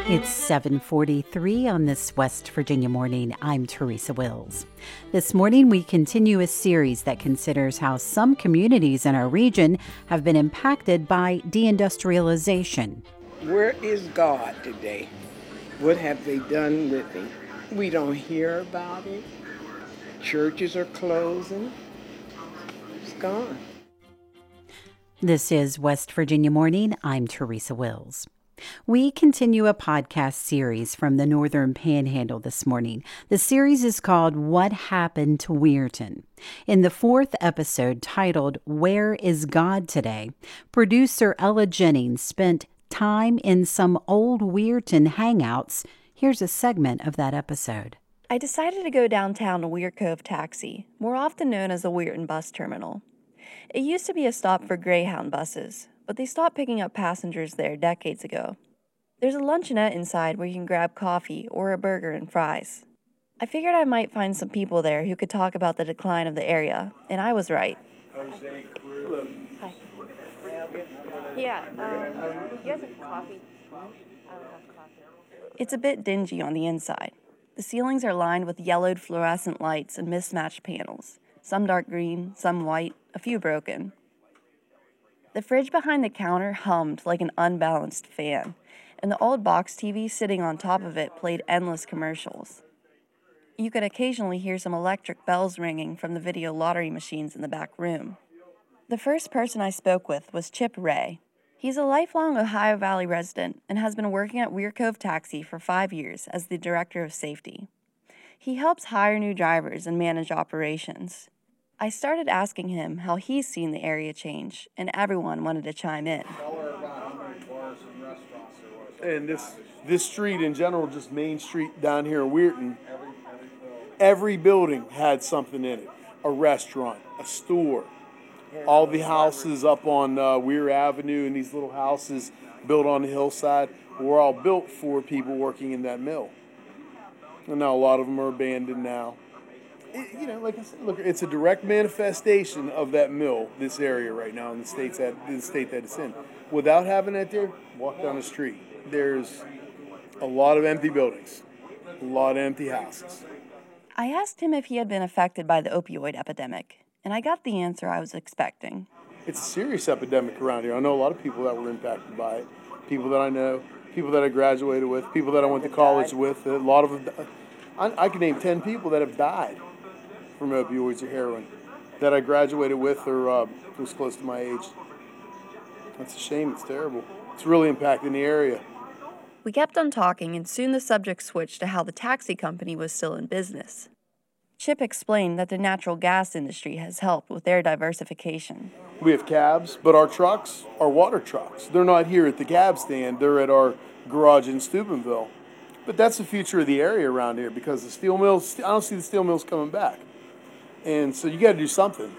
It's 7:43 on this West Virginia morning. I'm Teresa Wills. This morning we continue a series that considers how some communities in our region have been impacted by deindustrialization. Where is God today? What have they done with him? We don't hear about it. Churches are closing. It's gone. This is West Virginia Morning. I'm Teresa Wills. We continue a podcast series from the Northern Panhandle this morning. The series is called What Happened to Weirton? In the fourth episode, titled Where is God Today?, producer Ella Jennings spent time in some old Weirton hangouts. Here's a segment of that episode. I decided to go downtown to Weir Cove Taxi, more often known as the Weirton Bus Terminal. It used to be a stop for Greyhound buses, but they stopped picking up passengers there decades ago. There's a luncheonette inside where you can grab coffee or a burger and fries. I figured I might find some people there who could talk about the decline of the area, and I was right. Hi. Yeah, you guys have coffee? I don't have coffee. It's a bit dingy on the inside. The ceilings are lined with yellowed fluorescent lights and mismatched panels, some dark green, some white, a few broken. The fridge behind the counter hummed like an unbalanced fan, and the old box TV sitting on top of it played endless commercials. You could occasionally hear some electric bells ringing from the video lottery machines in the back room. The first person I spoke with was Chip Ray. He's a lifelong Ohio Valley resident and has been working at Weir Cove Taxi for 5 years as the director of safety. He helps hire new drivers and manage operations. I started asking him how he's seen the area change, and everyone wanted to chime in. And this street in general, just Main Street down here in Weirton, every building had something in it. A restaurant, a store. All the houses up on Weir Avenue and these little houses built on the hillside were all built for people working in that mill. And now a lot of them are abandoned now. Like I said, look, it's a direct manifestation of that mill, this area right now in the state that it's in. Without having that there, walk down the street. There's a lot of empty buildings, a lot of empty houses. I asked him if he had been affected by the opioid epidemic, and I got the answer I was expecting. It's a serious epidemic around here. I know a lot of people that were impacted by it. People that I know, people that I graduated with, people that I went to college with. A lot of them, I can name 10 people that have died from opioids or heroin that I graduated with or was close to my age. That's a shame. It's terrible. It's really impacting the area. We kept on talking, and soon the subject switched to how the taxi company was still in business. Chip explained that the natural gas industry has helped with their diversification. We have cabs, but our trucks are water trucks. They're not here at the cab stand. They're at our garage in Steubenville. But that's the future of the area around here because the steel mills, I don't see the steel mills coming back. And so you got to do something.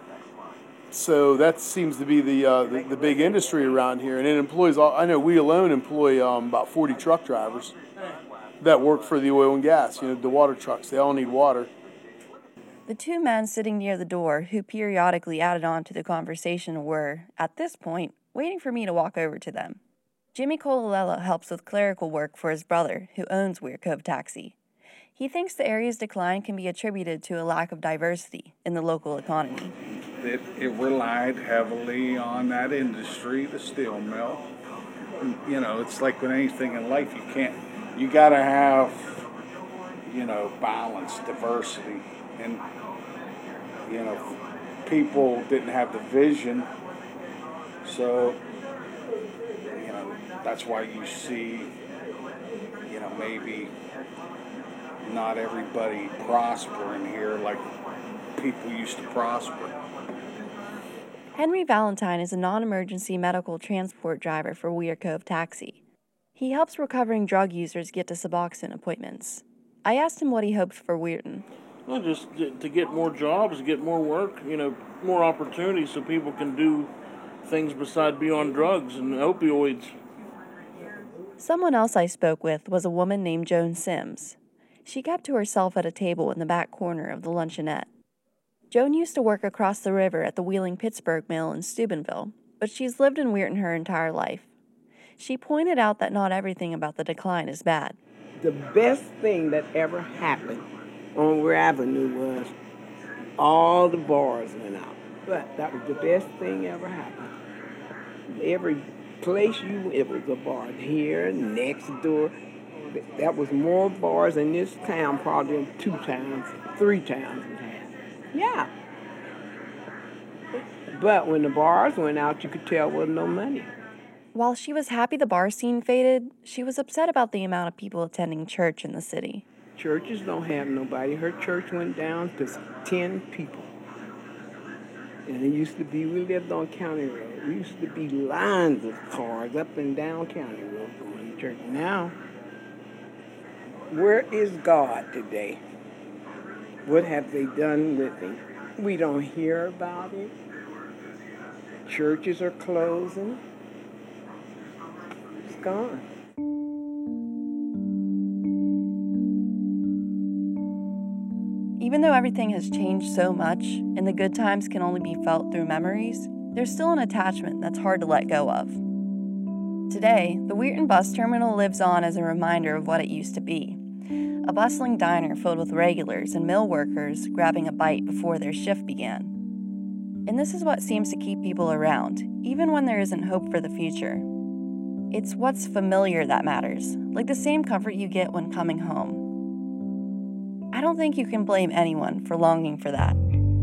So that seems to be the big industry around here, and it employs. I know we alone employ about 40 truck drivers that work for the oil and gas. The water trucks. They all need water. The two men sitting near the door, who periodically added on to the conversation, were, at this point, waiting for me to walk over to them. Jimmy Colella helps with clerical work for his brother, who owns Weir Cove Taxi. He thinks the area's decline can be attributed to a lack of diversity in the local economy. It relied heavily on that industry, the steel mill. It's like with anything in life, you gotta have, balance, diversity. And, people didn't have the vision. So, that's why you see, maybe not everybody prospering here like people used to prosper. Henry Valentine is a non-emergency medical transport driver for Weir Cove Taxi. He helps recovering drug users get to Suboxone appointments. I asked him what he hoped for Weirton. Well, just to get more jobs, get more work, more opportunities so people can do things besides be on drugs and opioids. Someone else I spoke with was a woman named Joan Sims. She kept to herself at a table in the back corner of the luncheonette. Joan used to work across the river at the Wheeling Pittsburgh Mill in Steubenville, but she's lived in Weirton her entire life. She pointed out that not everything about the decline is bad. The best thing that ever happened on Weir Avenue was all the bars went out. But that was the best thing ever happened. Every place it was a bar. Here, next door. That was more bars in this town probably in 2 towns, 3 towns we had. Yeah. But when the bars went out, you could tell there wasn't no money. While she was happy the bar scene faded, she was upset about the amount of people attending church in the city. Churches don't have nobody. Her church went down to 10 people. And it used to be, we lived on County Road. There used to be lines of cars up and down County Road going to church. Now, where is God today? What have they done with him? We don't hear about him. Churches are closing. It's gone. Even though everything has changed so much and the good times can only be felt through memories, there's still an attachment that's hard to let go of. Today, the Weirton bus terminal lives on as a reminder of what it used to be. A bustling diner filled with regulars and mill workers grabbing a bite before their shift began. And this is what seems to keep people around, even when there isn't hope for the future. It's what's familiar that matters, like the same comfort you get when coming home. I don't think you can blame anyone for longing for that.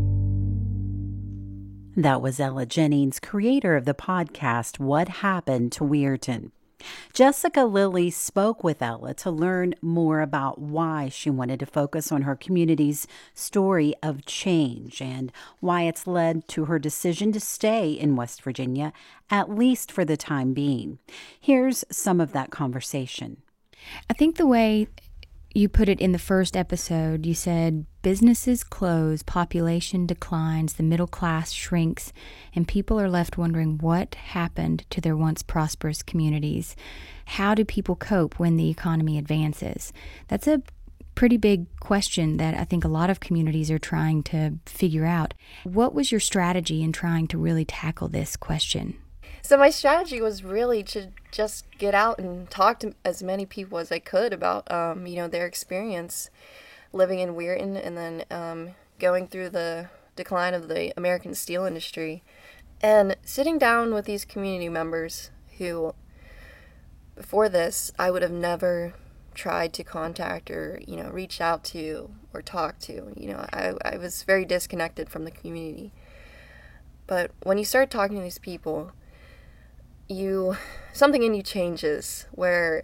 That was Ella Jennings, creator of the podcast, What Happened to Weirton. Jessica Lilly spoke with Ella to learn more about why she wanted to focus on her community's story of change and why it's led to her decision to stay in West Virginia, at least for the time being. Here's some of that conversation. I think the way you put it in the first episode, you said businesses close, population declines, the middle class shrinks, and people are left wondering what happened to their once prosperous communities. How do people cope when the economy advances? That's a pretty big question that I think a lot of communities are trying to figure out. What was your strategy in trying to really tackle this question? So my strategy was really to just get out and talk to as many people as I could about, their experience living in Weirton and then going through the decline of the American steel industry and sitting down with these community members who, before this, I would have never tried to contact or, reach out to or talk to. I was very disconnected from the community. But when you start talking to these people, something in you changes where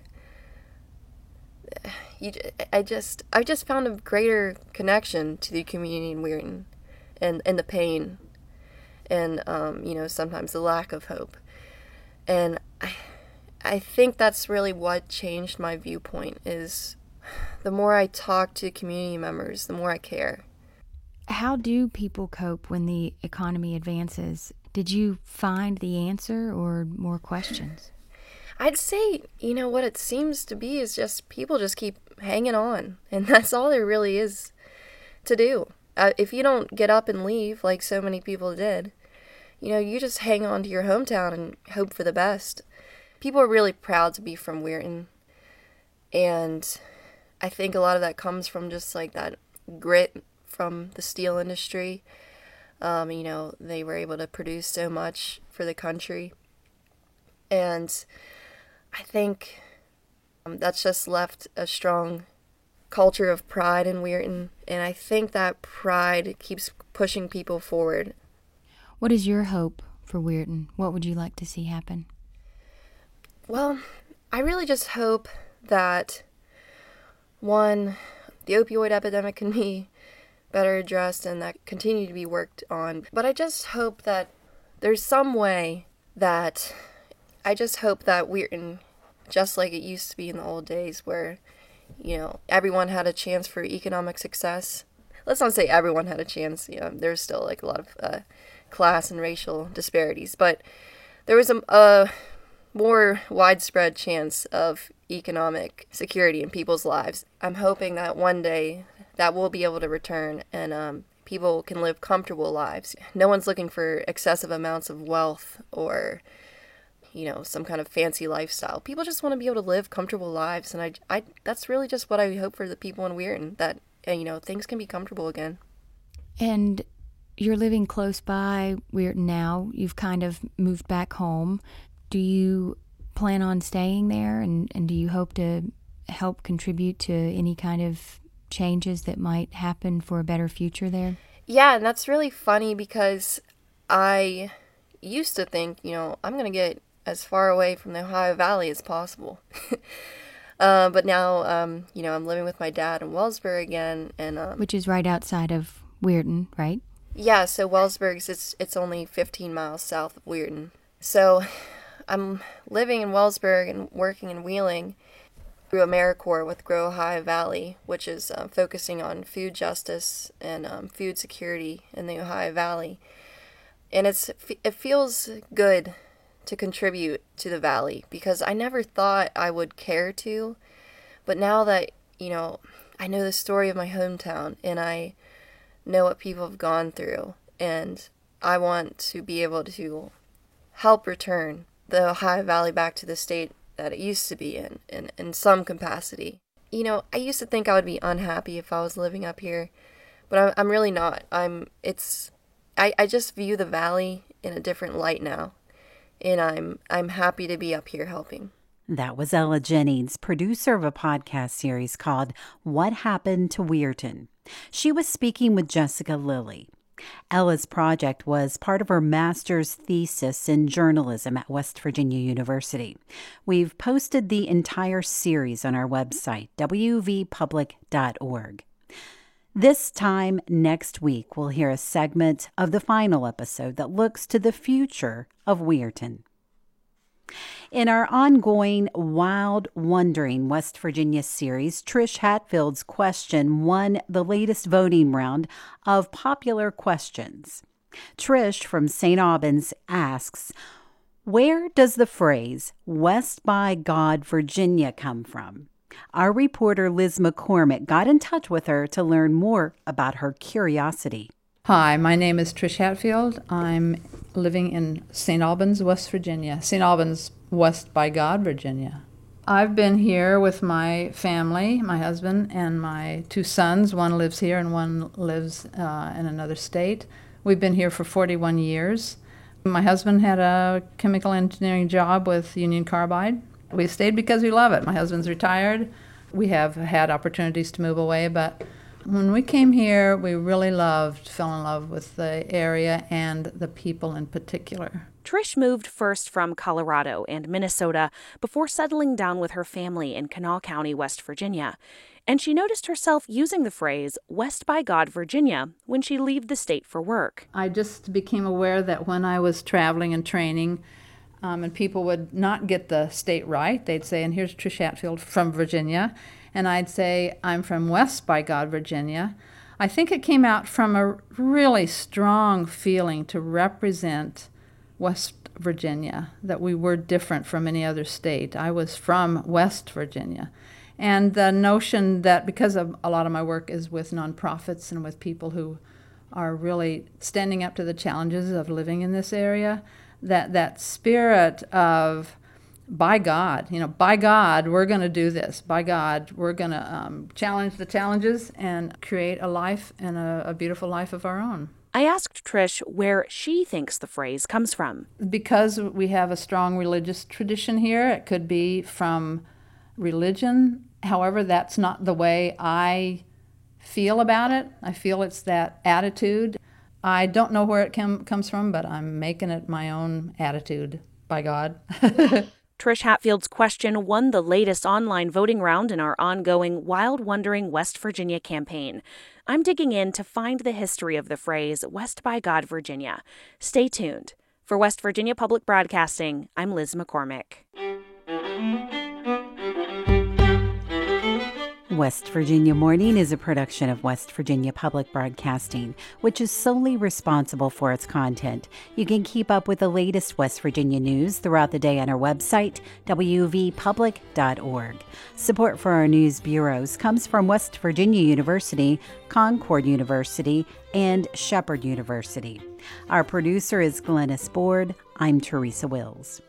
I just found a greater connection to the community in Weirton and the pain and sometimes the lack of hope. And I think that's really what changed my viewpoint is the more I talk to community members, the more I care. How do people cope when the economy advances? Did you find the answer or more questions? I'd say, what it seems to be is just people just keep hanging on. And that's all there really is to do. If you don't get up and leave like so many people did, you just hang on to your hometown and hope for the best. People are really proud to be from Weirton. And I think a lot of that comes from just like that grit from the steel industry. They were able to produce so much for the country. And I think that's just left a strong culture of pride in Weirton. And I think that pride keeps pushing people forward. What is your hope for Weirton? What would you like to see happen? Well, I really just hope that, one, the opioid epidemic can be better addressed and that continue to be worked on. But I just hope that there's some way that Weirton, just like it used to be in the old days where, everyone had a chance for economic success. Let's not say everyone had a chance. There's still like a lot of class and racial disparities, but there was a more widespread chance of economic security in people's lives. I'm hoping that one day that we'll be able to return and people can live comfortable lives. No one's looking for excessive amounts of wealth or, some kind of fancy lifestyle. People just want to be able to live comfortable lives, and I that's really just what I hope for the people in Weirton, that things can be comfortable again. And you're living close by Weirton now. You've kind of moved back home. Do you plan on staying there, and do you hope to help contribute to any kind of changes that might happen for a better future there? Yeah, and that's really funny because I used to think, I'm going to get as far away from the Ohio Valley as possible. But now, I'm living with my dad in Wellsburg again. Which is right outside of Weirton, right? Yeah, so Wellsburg, it's only 15 miles south of Weirton. So I'm living in Wellsburg and working in Wheeling through AmeriCorps with Grow Ohio Valley, which is focusing on food justice and food security in the Ohio Valley. And it feels good to contribute to the Valley, because I never thought I would care to. But now that, I know the story of my hometown, and I know what people have gone through, and I want to be able to help return the Ohio Valley back to the state that it used to be in some capacity. I used to think I would be unhappy if I was living up here, but I'm really not. I just view the Valley in a different light now, and I'm happy to be up here helping. That was Ella Jennings, producer of a podcast series called What Happened to Weirton. She was speaking with Jessica Lilly. Ella's project was part of her master's thesis in journalism at West Virginia University. We've posted the entire series on our website, wvpublic.org. This time next week, we'll hear a segment of the final episode that looks to the future of Weirton. In our ongoing Wild Wondering West Virginia series, Trish Hatfield's question won the latest voting round of popular questions. Trish from St. Albans asks, where does the phrase West by God, Virginia come from? Our reporter Liz McCormick got in touch with her to learn more about her curiosity. Hi, my name is Trish Hatfield. I'm living in St. Albans, West Virginia. St. Albans, West by God, Virginia. I've been here with my family, my husband and my 2 sons. One lives here and one lives in another state. We've been here for 41 years. My husband had a chemical engineering job with Union Carbide. We stayed because we love it. My husband's retired. We have had opportunities to move away, but when we came here, we really fell in love with the area and the people in particular. Trish moved first from Colorado and Minnesota before settling down with her family in Kanawha County, West Virginia. And she noticed herself using the phrase West by God, Virginia when she left the state for work. I just became aware that when I was traveling and training, and people would not get the state right, they'd say, and here's Trish Hatfield from Virginia. And I'd say, I'm from West by God, Virginia. I think it came out from a really strong feeling to represent West Virginia, that we were different from any other state. I was from West Virginia. And the notion that, because of a lot of my work is with nonprofits and with people who are really standing up to the challenges of living in this area, that spirit of, by God, by God, we're going to do this. By God, we're going to challenge the challenges and create a life and a beautiful life of our own. I asked Trish where she thinks the phrase comes from. Because we have a strong religious tradition here, it could be from religion. However, that's not the way I feel about it. I feel it's that attitude. I don't know where it comes from, but I'm making it my own attitude, by God. Trish Hatfield's question won the latest online voting round in our ongoing Wild Wondering West Virginia campaign. I'm digging in to find the history of the phrase West by God, Virginia. Stay tuned. For West Virginia Public Broadcasting, I'm Liz McCormick. West Virginia Morning is a production of West Virginia Public Broadcasting, which is solely responsible for its content. You can keep up with the latest West Virginia news throughout the day on our website, wvpublic.org. Support for our news bureaus comes from West Virginia University, Concord University, and Shepherd University. Our producer is Glennis Board. I'm Teresa Wills.